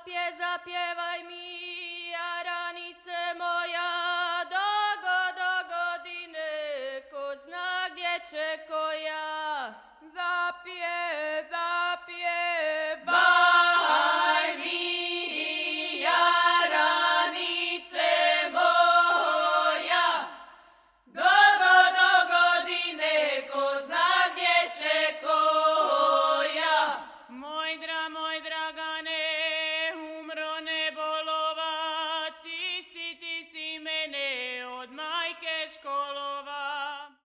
zapjevaj mi, jaranice moja, do godine, ko zna gdje će koja. Zapjevaj mi, jaranice moja, do godine, ko zna gdje će koja. Moj